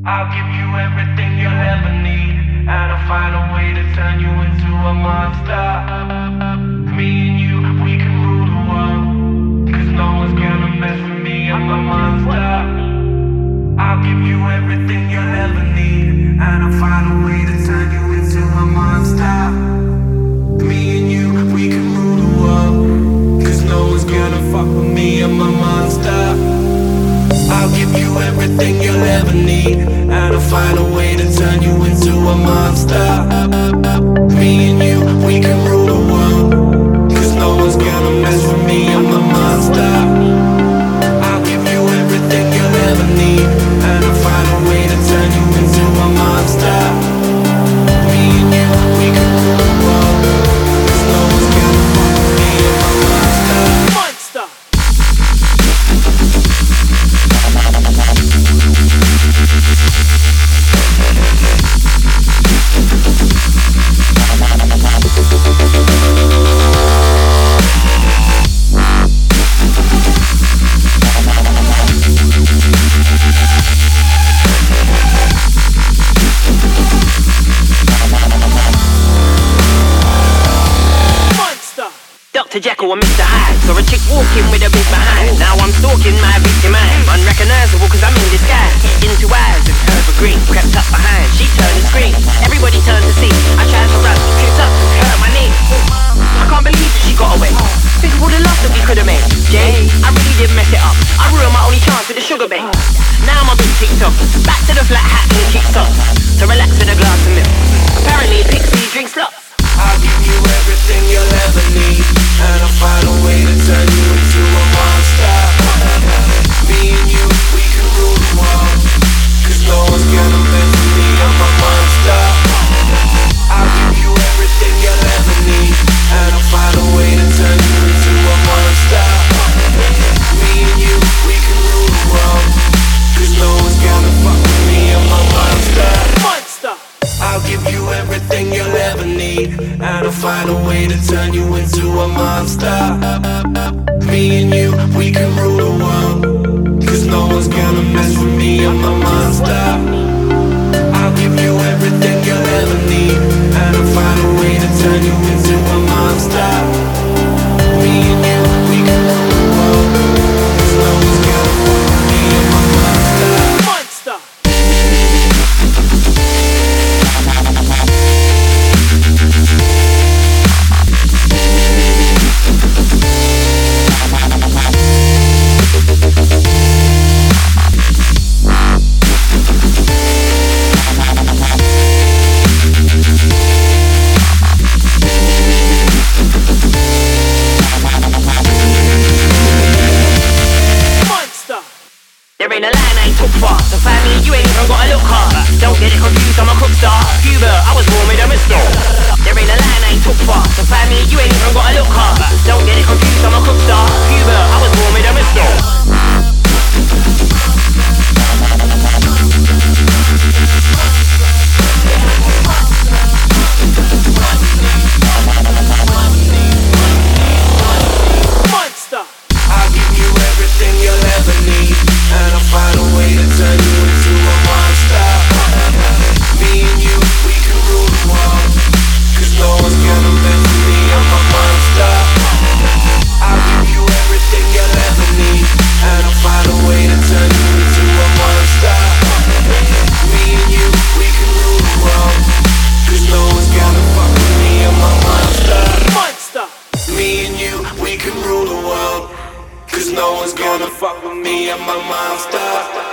I'll give you everything you'll ever need, and I'll find a way to turn you into a monster. Me and you, we can rule the world, 'cause no one's gonna mess with me, I'm a monster. I'll give you everything you'll ever need, and I'll find a way to turn you into a monster. Me and you, we can rule the world, 'cause no one's gonna fuck with me, I'm a monster. I'll give you everything you'll ever need, and I'll find a way to turn you into a monster. Me and you, we can rule the world, 'cause no one's gonna mess with me, I'm a monster. I'll give you everything you'll ever need, and I'll find a way to turn you into a monster. Me and you, we can rule the world, 'cause no one's gonna fuck with me, I'm a monster. Monster! Dr. Jekyll and Mr. Hyde. Saw a chick walking with a big behind. Now I'm stalking my victim. I'm unrecognizable cause I'm in disguise. Into eyes and her for green. Crept up behind, she turned and screamed. Everybody turned to see. I tried to run, tripped up and hurt my knee. I can't believe that she got away. Think of all the love that we could have made. Jay, I really did mess it up. I ruined my only chance with the sugar babe. Now I'm a big TikTok. Back to the flat hat and the kick socks. To relax with a glass of milk. Apparently Pixie drinks lots. I'll give you everything you'll ever need, and I'll find a way to turn you into a monster. Me and you, we can rule the world, 'cause no one's gonna mess with me, I'm a monster. I'll give you everything you'll ever need, and I'll find a way to turn you into a monster. Me and you, we can rule the world, 'cause no one's gonna fuck with me, I'm a monster. Monster! I'll give you everything you'll ever need, and I'll find a way to turn you into a monster. Me and you, we can rule the world, 'cause no one's gonna mess with me, I'm a monster. I'll give you everything you'll ever need, and I'll find a way to turn you into a monster. Me and you, we can rule the world, 'cause no one's gonna fuck with me, I'm a monster. Monster! There ain't a line I ain't took far. So find me, you ain't even gotta look hard. Don't get it confused, I'm a cook star. Hubert, I was born with a mister. There ain't a line I ain't took far. So find me, you ain't even gotta look hard. Don't get it confused, I'm a cook star. Hubert, I was born with a mister. Monster! I'll give you everything you'll ever need, and I'll find a way to turn you into a monster. Me and you, we can rule the world, 'cause no one's gonna mess with me, I'm a monster. I'll give you everything you'll ever need, and I'll find a way to turn you into a monster. Me and you, we can rule the world, 'cause no one's gonna fuck with me, I'm a monster. Monster! Me and you, we can rule the world, 'cause no one's gonna fuck with me, I'm a monster.